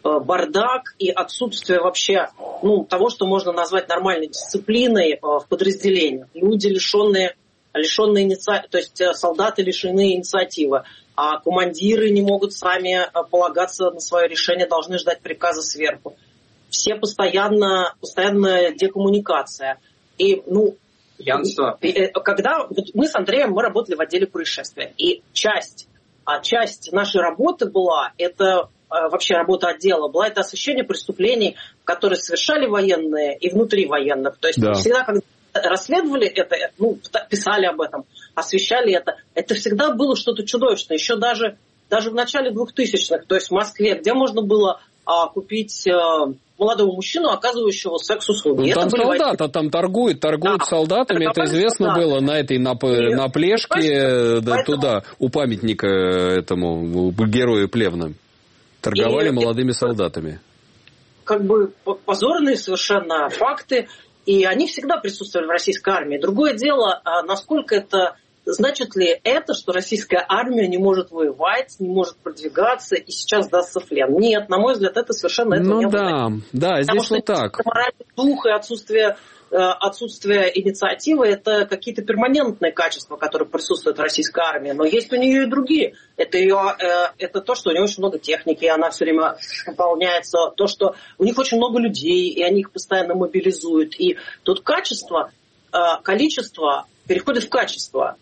бардак и отсутствие вообще ну, того, что можно назвать нормальной дисциплиной в подразделениях. Люди, лишенные, лишенные инициативы, то есть солдаты лишены инициативы, а командиры не могут сами полагаться на свое решение, должны ждать приказа сверху. Все постоянно, постоянная декоммуникация. И, ну, Пьянство. Когда вот мы с Андреем мы работали в отделе происшествия, и часть, а часть нашей работы была, это вообще работа отдела, была это освещение преступлений, которые совершали военные и внутри военных. То есть да. всегда, когда расследовали это, ну, писали об этом, освещали это, это всегда было что-то чудовищное. Еще даже, даже в начале двухтысячных, то есть в Москве, где можно было а, купить а, молодого мужчину, оказывающего секс-услуги. Ну, там солдаты, там торгуют, торгуют да. солдатами, это известно да. было на этой, на, на Плешке, да, поэтому... туда, у памятника этому, герою Плевна. Торговали и, молодыми солдатами. Как бы позорные совершенно факты, и они всегда присутствовали в российской армии. Другое дело, насколько это, значит ли это, что российская армия не может воевать, не может продвигаться и сейчас сдастся в плен. Нет, на мой взгляд, это совершенно этого ну, не да, было. Да, здесь Потому вот так. Моральный дух и отсутствие отсутствие инициативы – это какие-то перманентные качества, которые присутствуют в российской армии. Но есть у нее и другие. Это, ее, это то, что у нее очень много техники, и она все время пополняется. То, что у них очень много людей, и они их постоянно мобилизуют. И тут качество, количество переходит в качество.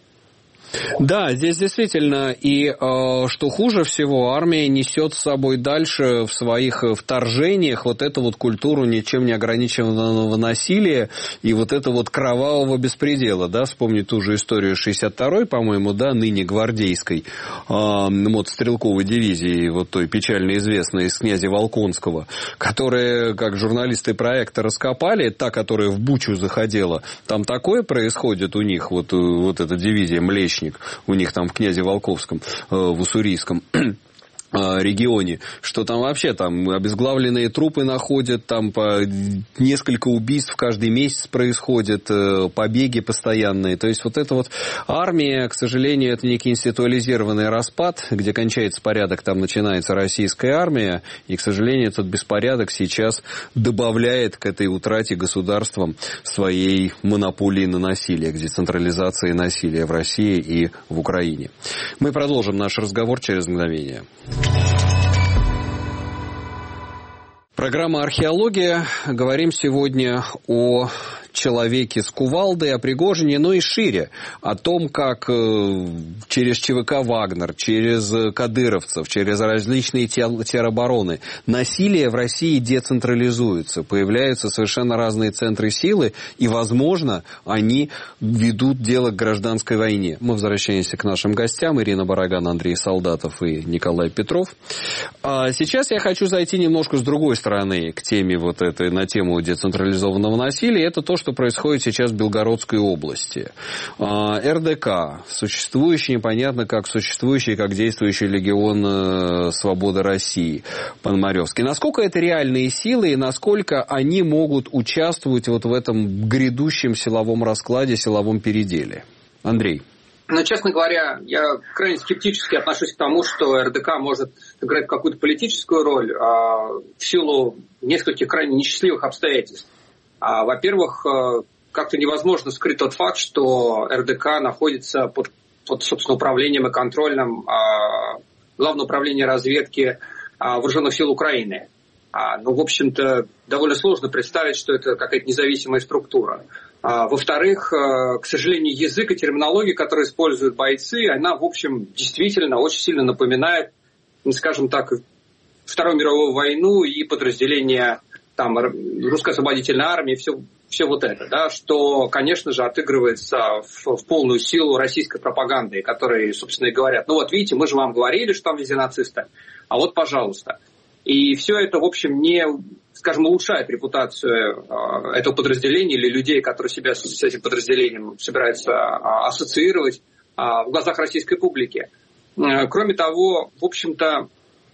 Да, здесь действительно, и э, что хуже всего, армия несет с собой дальше в своих вторжениях вот эту вот культуру ничем не ограниченного насилия и вот это вот кровавого беспредела, да, вспомнить ту же историю шестьдесят второй, по-моему, да, ныне гвардейской, э, вот стрелковой дивизии, вот той печально известной из князя Волконского, которая, как журналисты проекта раскопали, та, которая в Бучу заходила, там такое происходит у них, вот, вот эта дивизия Млечник, у них там в князе Волковском, в Уссурийском регионе, что там вообще там обезглавленные трупы находят, там по несколько убийств каждый месяц происходит, побеги постоянные. То есть вот эта вот армия, к сожалению, это некий институализированный распад, где кончается порядок, там начинается российская армия, и, к сожалению, этот беспорядок сейчас добавляет к этой утрате государством своей монополии на насилие, к децентрализации насилия в России и в Украине. Мы продолжим наш разговор через мгновение. Программа «Археология». Говорим сегодня о человеке с кувалдой, о Пригожине, но и шире. О том, как через ЧВК «Вагнер», через кадыровцев, через различные теробороны насилие в России децентрализуется. Появляются совершенно разные центры силы, и, возможно, они ведут дело к гражданской войне. Мы возвращаемся к нашим гостям. Ирина Бараган, Андрей Солдатов и Николай Петров. А сейчас я хочу зайти немножко с другой стороны к теме вот этой, на тему децентрализованного насилия. Это то, что происходит сейчас в Белгородской области. эр дэ ка, существующий, непонятно как существующий, как действующий легион Свободы России, Пономаревский. Насколько это реальные силы и насколько они могут участвовать вот в этом грядущем силовом раскладе, силовом переделе? Андрей. Ну, честно говоря, я крайне скептически отношусь к тому, что эр дэ ка может играть какую-то политическую роль а, в силу нескольких крайне несчастливых обстоятельств. А, во-первых, как-то невозможно скрыть тот факт, что эр дэ ка находится под, под собственно, управлением и контролем а, Главного управления разведки а, Вооруженных сил Украины. А, ну, в общем-то, довольно сложно представить, что это какая-то независимая структура. А, во-вторых, а, к сожалению, язык и терминология, которые используют бойцы, она, в общем, действительно очень сильно напоминает, скажем так, Вторую мировую войну и подразделения там, русской освободительной армии, все, все вот это, да, что, конечно же, отыгрывается в, в полную силу российской пропаганды, которые, собственно, и говорят, ну вот видите, мы же вам говорили, что там везде нацисты, а вот, пожалуйста. И все это, в общем, не, скажем, улучшает репутацию э, этого подразделения или людей, которые себя с, с этим подразделением собираются э, ассоциировать э, в глазах российской публики. Э, кроме того, в общем-то,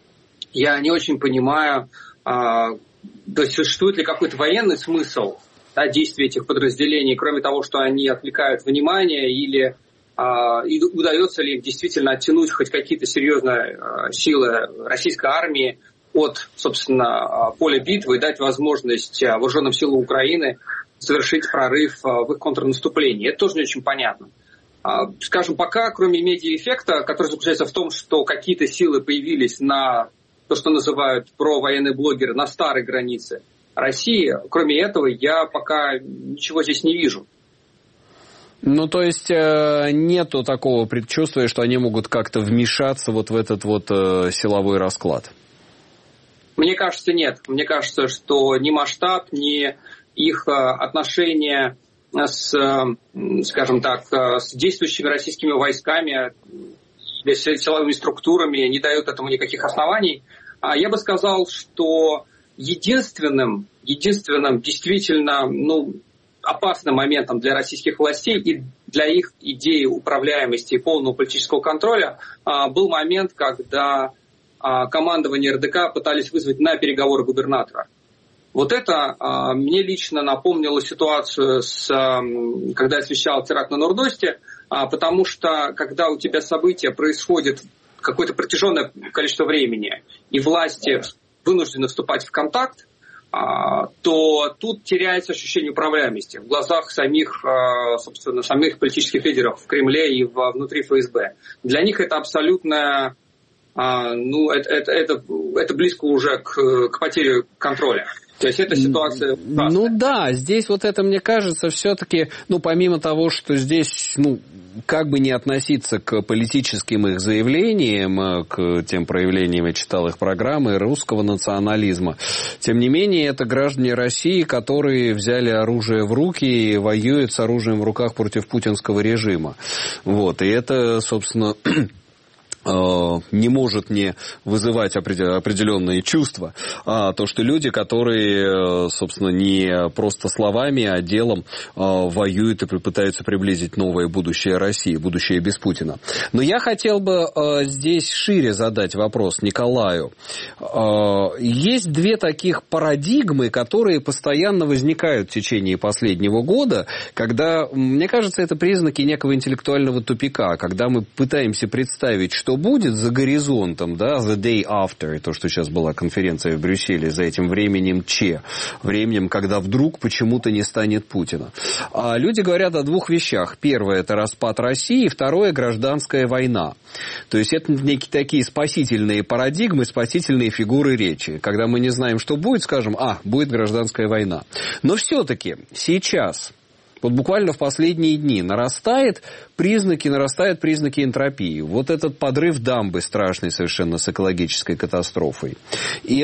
я не очень понимаю, э, то есть существует ли какой-то военный смысл, да, действия этих подразделений, кроме того, что они отвлекают внимание, или э, и удается ли им действительно оттянуть хоть какие-то серьезные э, силы российской армии от, собственно, поля битвы и дать возможность вооруженным силам Украины совершить прорыв в их контрнаступлении. Это тоже не очень понятно. Скажем, пока, кроме медиаэффекта, который заключается в том, что какие-то силы появились на то, что называют провоенные блогеры, на старой границе России, кроме этого, я пока ничего здесь не вижу. Ну, то есть нету такого предчувствия, что они могут как-то вмешаться вот в этот вот силовой расклад? Мне кажется, нет. Мне кажется, что ни масштаб, ни их отношения с, скажем так, с действующими российскими войсками, с силовыми структурами не дают этому никаких оснований. Я бы сказал, что единственным, единственным действительно ну, опасным моментом для российских властей и для их идеи управляемости и полного политического контроля был момент, когда командование эр дэ ка пытались вызвать на переговоры губернатора. Вот это а, мне лично напомнило ситуацию, с, а, когда освещал теракт на Нордосте, а, потому что когда у тебя события происходят какое-то протяженное количество времени, и власти вынуждены вступать в контакт, а, то тут теряется ощущение управляемости в глазах самих, а, собственно, самих политических лидеров в Кремле и в, внутри эф эс бэ. Для них это абсолютно, а, ну, это, это, это, это близко уже к, к потере контроля. То есть эта ситуация ужасная. Ну да, здесь вот это, мне кажется, все-таки, ну помимо того, что здесь, ну, как бы не относиться к политическим их заявлениям, к тем проявлениям, я читал их программы, русского национализма, тем не менее, это граждане России, которые взяли оружие в руки и воюют с оружием в руках против путинского режима. Вот, и это, собственно... не может не вызывать определенные чувства. А то, что люди, которые, собственно, не просто словами, а делом воюют и пытаются приблизить новое будущее России, будущее без Путина. Но я хотел бы здесь шире задать вопрос Николаю. Есть две таких парадигмы, которые постоянно возникают в течение последнего года, когда, мне кажется, это признаки некого интеллектуального тупика, когда мы пытаемся представить, что будет за горизонтом, да, the day after, то, что сейчас была конференция в Брюсселе, за этим временем Че, временем, когда вдруг почему-то не станет Путина. А люди говорят о двух вещах. Первое – это распад России, второе – гражданская война. То есть это некие такие спасительные парадигмы, спасительные фигуры речи. Когда мы не знаем, что будет, скажем, а, будет гражданская война. Но все-таки сейчас... Вот буквально в последние дни нарастает признаки, нарастают признаки энтропии. Вот этот подрыв дамбы страшный совершенно с экологической катастрофой. И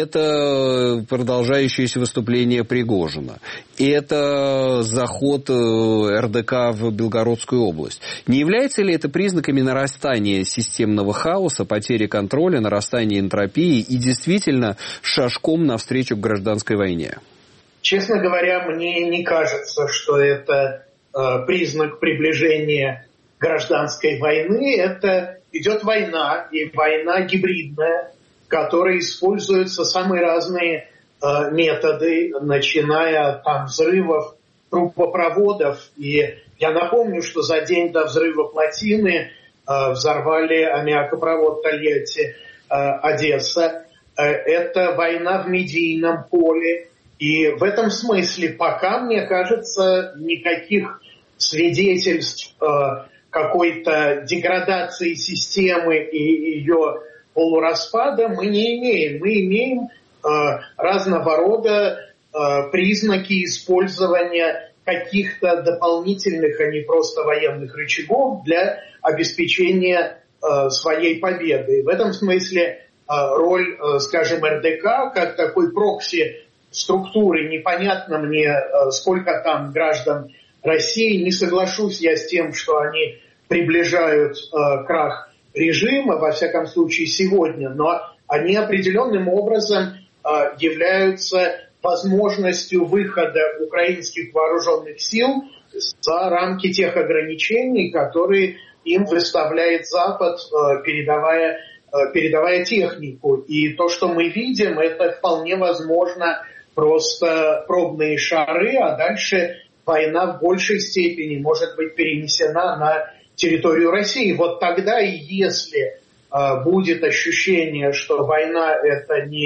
это продолжающееся выступление Пригожина. И это заход эр дэ ка в Белгородскую область. Не является ли это признаками нарастания системного хаоса, потери контроля, нарастания энтропии и действительно шажком навстречу к гражданской войне? Честно говоря, мне не кажется, что это э, признак приближения гражданской войны. Это идет война, и война гибридная, в которой используются самые разные э, методы, начиная от там, взрывов трубопроводов. И я напомню, что за день до взрыва плотины э, взорвали аммиакопровод Тольятти-Одесса. Э, это война в медийном поле. И в этом смысле пока, мне кажется, никаких свидетельств э, какой-то деградации системы и ее полураспада мы не имеем. Мы имеем э, разного рода э, признаки использования каких-то дополнительных, а не просто военных рычагов для обеспечения э, своей победы. И в этом смысле э, роль, э, скажем, эр дэ ка как такой прокси структуры, непонятно мне, сколько там граждан России, не соглашусь я с тем, что они приближают э, крах режима, во всяком случае сегодня, но они определенным образом э, являются возможностью выхода украинских вооруженных сил за рамки тех ограничений, которые им выставляет Запад, э, передавая, э, передавая технику. И то, что мы видим, это вполне возможно просто пробные шары, а дальше война в большей степени может быть перенесена на территорию России. Вот тогда и если э, будет ощущение, что война это не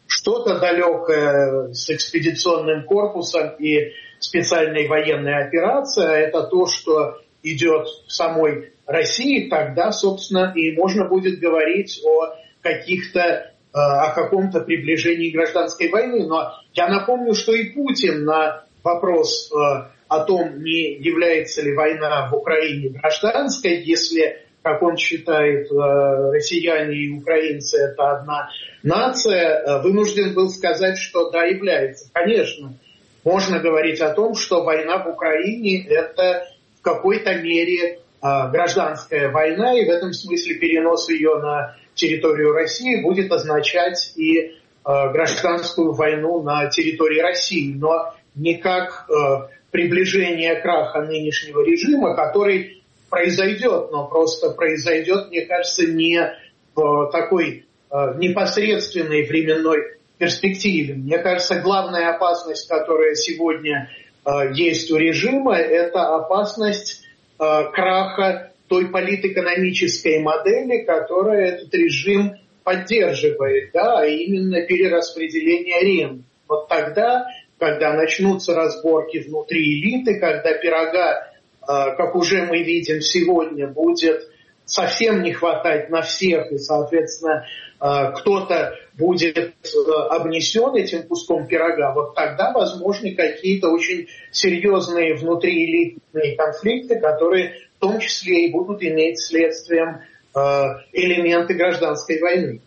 что-то далекое с экспедиционным корпусом и специальной военной операцией, а это то, что идет в самой России, тогда, собственно, и можно будет говорить о каких-то, о каком-то приближении гражданской войны. Но я напомню, что и Путин на вопрос о том, не является ли война в Украине гражданской, если, как он считает, россияне и украинцы – это одна нация, вынужден был сказать, что да, является. Конечно, можно говорить о том, что война в Украине – это в какой-то мере гражданская война, и в этом смысле перенос ее на территорию России будет означать и гражданскую войну на территории России, но не как приближение краха нынешнего режима, который произойдет, но просто произойдет, мне кажется, не в такой непосредственной временной перспективе. Мне кажется, главная опасность, которая сегодня есть у режима, это опасность краха той политэкономической модели, которую этот режим поддерживает, да, а именно перераспределение рент. Вот тогда, когда начнутся разборки внутри элиты, когда пирога, как уже мы видим сегодня, будет совсем не хватать на всех, и, соответственно, кто-то будет обнесен этим куском пирога, вот тогда возможны какие-то очень серьезные внутриэлитные конфликты, которые в том числе и будут иметь следствием элементы гражданской войны.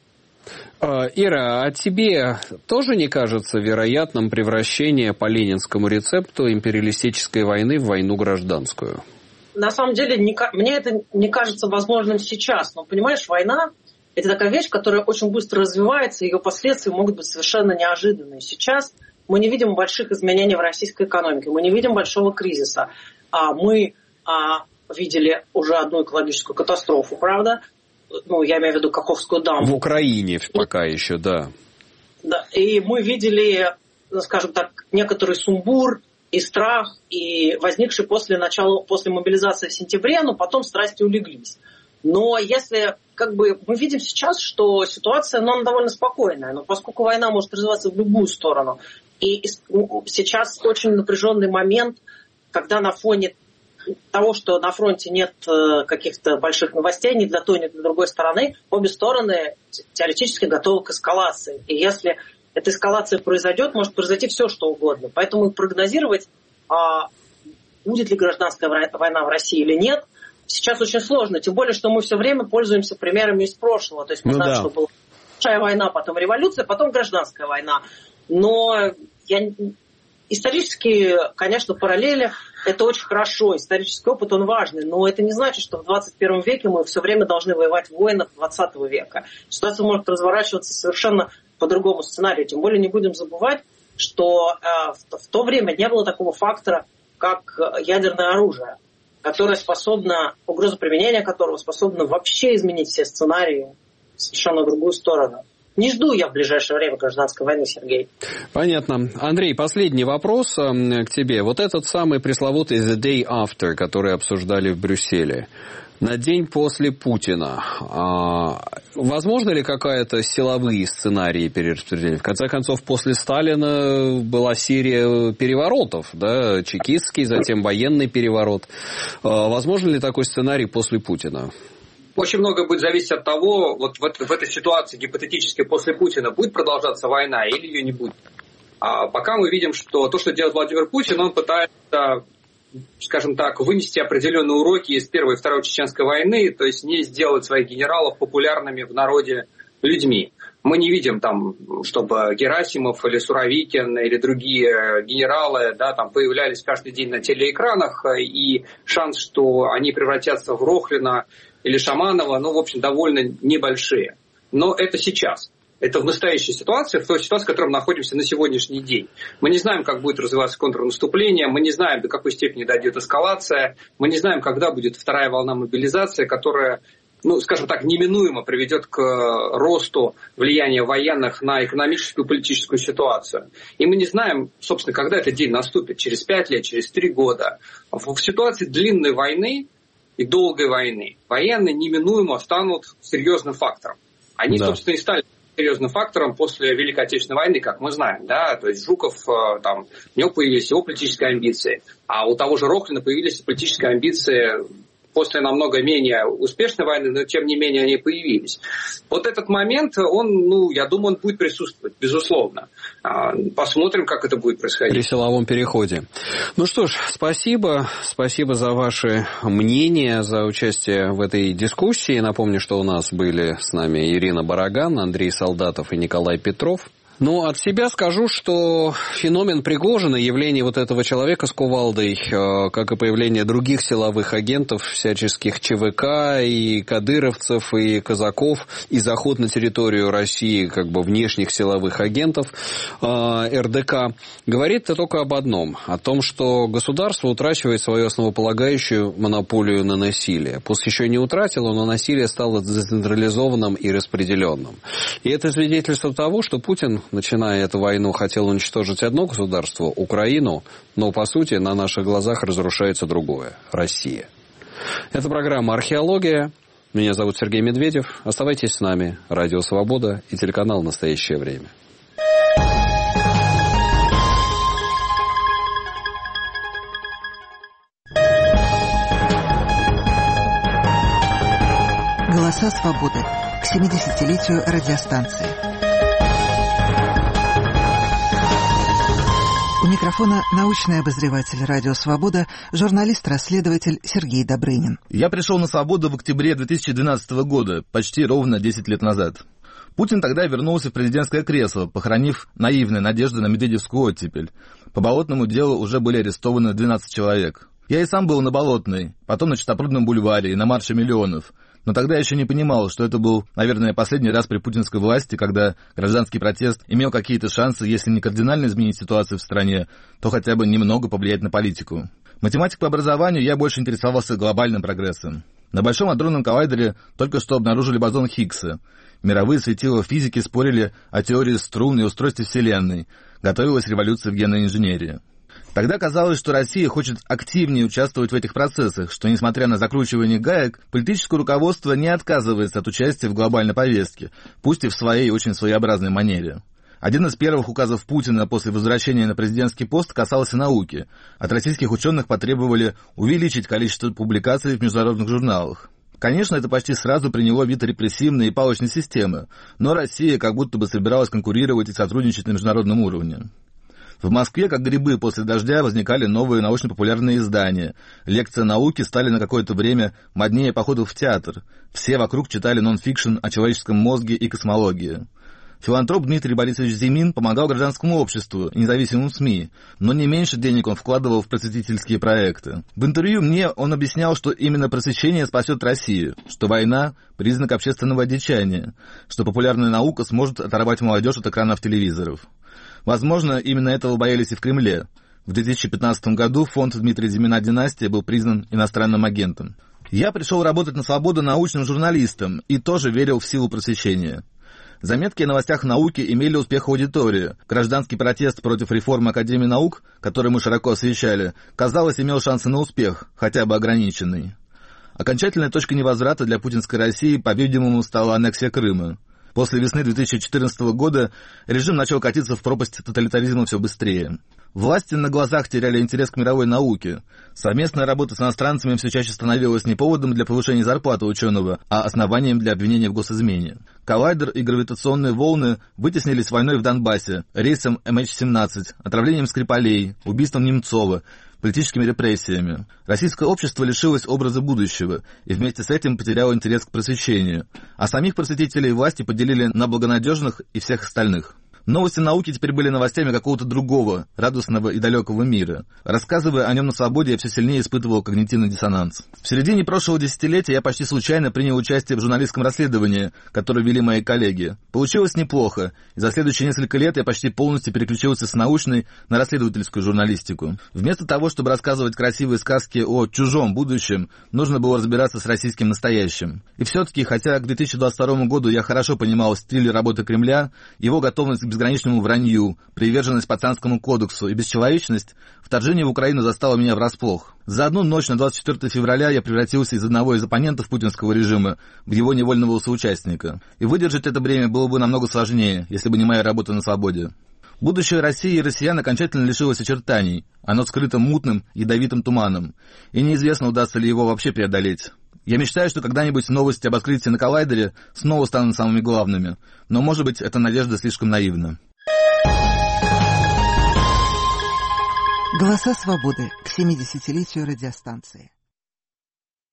Ира, а тебе тоже не кажется вероятным превращение по ленинскому рецепту империалистической войны в войну гражданскую? На самом деле, не, мне это не кажется возможным сейчас. Но, понимаешь, война – это такая вещь, которая очень быстро развивается, ее последствия могут быть совершенно неожиданные. Сейчас мы не видим больших изменений в российской экономике, мы не видим большого кризиса. А мы а, видели уже одну экологическую катастрофу, правда? Ну, я имею в виду Каховскую дамбу. В Украине пока еще, да. Да. И мы видели, скажем так, некоторый сумбур и страх, и возникший после начала, после мобилизации в сентябре, но потом страсти улеглись. Но если, как бы, мы видим сейчас, что ситуация, ну, она довольно спокойная, но поскольку война может развиваться в любую сторону, и сейчас очень напряженный момент, когда на фоне того, что на фронте нет каких-то больших новостей ни для той, ни для другой стороны, обе стороны теоретически готовы к эскалации. И если эта эскалация произойдет, может произойти все, что угодно. Поэтому прогнозировать, а будет ли гражданская война в России или нет, сейчас очень сложно. Тем более, что мы все время пользуемся примерами из прошлого. То есть мы ну знаем, да. что была большая война, потом революция, потом гражданская война. Но я... исторически, конечно, параллели – это очень хорошо. Исторический опыт, он важный. Но это не значит, что в двадцать первом веке мы все время должны воевать в войнах двадцатого века. Ситуация может разворачиваться совершенно по другому сценарию. Тем более не будем забывать, что э, в, в то время не было такого фактора, как ядерное оружие, которое способно, угроза применения которого способна вообще изменить все сценарии в совершенно другую сторону. Не жду я в ближайшее время гражданской войны, Сергей. Понятно. Андрей, последний вопрос к тебе. Вот этот самый пресловутый «the day after», который обсуждали в Брюсселе, на день после Путина. А, возможно ли какая-то силовые сценарии перераспределения? В конце концов, после Сталина была серия переворотов, да, чекистский, затем военный переворот. А, возможно ли такой сценарий после Путина? Очень много будет зависеть от того, вот в, в этой ситуации гипотетически после Путина будет продолжаться война или ее не будет. А пока мы видим, что то, что делает Владимир Путин, он пытается, скажем так, вынести определенные уроки из Первой и Второй Чеченской войны, то есть не сделать своих генералов популярными в народе людьми. Мы не видим там, чтобы Герасимов или Суровикин или другие генералы, да, там появлялись каждый день на телеэкранах, и шанс, что они превратятся в Рохлина или Шаманова, ну, в общем, довольно небольшие. Но это сейчас. Это в настоящей ситуации, в той ситуации, в которой мы находимся на сегодняшний день. Мы не знаем, как будет развиваться контрнаступление, мы не знаем, до какой степени дойдет эскалация, мы не знаем, когда будет вторая волна мобилизации, которая, ну, скажем так, неминуемо приведет к росту влияния военных на экономическую и политическую ситуацию. И мы не знаем, собственно, когда этот день наступит, через пять лет, через три года. В ситуации длинной войны и долгой войны военные неминуемо станут серьезным фактором. Они, да. собственно, и стали серьезным фактором после Великой Отечественной войны, как мы знаем, да, то есть Жуков, там, у него появились его политические амбиции, а у того же Рохлина появились политические амбиции после намного менее успешной войны, но тем не менее они появились. Вот этот момент, он, ну, я думаю, он будет присутствовать, безусловно. Посмотрим, как это будет происходить. При силовом переходе. Ну что ж, спасибо. Спасибо за ваши мнения, за участие в этой дискуссии. Напомню, что у нас были с нами Ирина Бараган, Андрей Солдатов и Николай Петров. Ну, от себя скажу, что феномен Пригожина, явление вот этого человека с кувалдой, как и появление других силовых агентов, всяческих ЧВК, и кадыровцев, и казаков, и заход на территорию России, как бы внешних силовых агентов РДК, говорит только об одном, о том, что государство утрачивает свою основополагающую монополию на насилие. Пусть еще не утратило, но насилие стало децентрализованным и распределенным. И это свидетельство того, что Путин, начиная эту войну, хотел уничтожить одно государство, Украину, но, по сути, на наших глазах разрушается другое – Россия. Это программа «Археология». Меня зовут Сергей Медведев. Оставайтесь с нами. Радио «Свобода» и телеканал «Настоящее время». Голоса свободы к семидесятилетию радиостанции. У микрофона научный обозреватель «Радио Свобода», журналист-расследователь Сергей Добрынин. Я пришел на «Свободу» в октябре две тысячи двенадцатого года, почти ровно десять лет назад. Путин тогда вернулся в президентское кресло, похоронив наивные надежды на Медведевскую оттепель. По Болотному делу уже были арестованы двенадцать человек. Я и сам был на Болотной, потом на Чистопрудном бульваре и на Марше миллионов. Но тогда я еще не понимал, что это был, наверное, последний раз при путинской власти, когда гражданский протест имел какие-то шансы, если не кардинально изменить ситуацию в стране, то хотя бы немного повлиять на политику. Математик по образованию, я больше интересовался глобальным прогрессом. На Большом адронном коллайдере только что обнаружили бозон Хиггса. Мировые светила физики спорили о теории струн и устройстве Вселенной. Готовилась революция в генной инженерии. Тогда казалось, что Россия хочет активнее участвовать в этих процессах, что, несмотря на закручивание гаек, политическое руководство не отказывается от участия в глобальной повестке, пусть и в своей очень своеобразной манере. Один из первых указов Путина после возвращения на президентский пост касался науки. От российских ученых потребовали увеличить количество публикаций в международных журналах. Конечно, это почти сразу приняло вид репрессивной и палочной системы, но Россия как будто бы собиралась конкурировать и сотрудничать на международном уровне. В Москве, как грибы после дождя, возникали новые научно-популярные издания. Лекции науки стали на какое-то время моднее походов в театр. Все вокруг читали нон-фикшн о человеческом мозге и космологии. Филантроп Дмитрий Борисович Зимин помогал гражданскому обществу и независимым СМИ, но не меньше денег он вкладывал в просветительские проекты. В интервью мне он объяснял, что именно просвещение спасет Россию, что война – признак общественного одичания, что популярная наука сможет оторвать молодежь от экранов телевизоров. Возможно, именно этого боялись и в Кремле. В две тысячи пятнадцатом году фонд Дмитрия Зимина «Династия» был признан иностранным агентом. Я пришел работать на «Свободу» научным журналистом и тоже верил в силу просвещения. Заметки о новостях науки имели успех в аудитории. Гражданский протест против реформы Академии наук, который мы широко освещали, казалось, имел шансы на успех, хотя бы ограниченный. Окончательной точкой невозврата для путинской России, по-видимому, стала аннексия Крыма. После весны две тысячи четырнадцатого года режим начал катиться в пропасть тоталитаризма все быстрее. Власти на глазах теряли интерес к мировой науке. Совместная работа с иностранцами все чаще становилась не поводом для повышения зарплаты ученого, а основанием для обвинения в госизмене. Коллайдер и гравитационные волны вытеснились войной в Донбассе, рейсом эм эйч семнадцать, отравлением Скрипалей, убийством Немцова, политическими репрессиями. Российское общество лишилось образа будущего и вместе с этим потеряло интерес к просвещению, а самих просветителей власти поделили на благонадежных и всех остальных. Новости науки теперь были новостями какого-то другого, радостного и далекого мира. Рассказывая о нем на «Свободе», я все сильнее испытывал когнитивный диссонанс. В середине прошлого десятилетия я почти случайно принял участие в журналистском расследовании, которое вели мои коллеги. Получилось неплохо, и за следующие несколько лет я почти полностью переключился с научной на расследовательскую журналистику. Вместо того, чтобы рассказывать красивые сказки о чужом будущем, нужно было разбираться с российским настоящим. И все-таки, хотя к две тысячи двадцать второму году я хорошо понимал стиль работы Кремля, его готовность к безграничному вранью, приверженность пацанскому кодексу и бесчеловечность, вторжение в Украину застало меня врасплох. За одну ночь на двадцать четвёртое февраля я превратился из одного из оппонентов путинского режима в его невольного соучастника. И выдержать это бремя было бы намного сложнее, если бы не моя работа на свободе. Будущее России и россиян окончательно лишилось очертаний. Оно скрыто мутным, ядовитым туманом. И неизвестно, удастся ли его вообще преодолеть. Я мечтаю, что когда-нибудь новости об открытии на коллайдере снова станут самыми главными. Но, может быть, эта надежда слишком наивна. Голоса свободы к семидесятилетию радиостанции.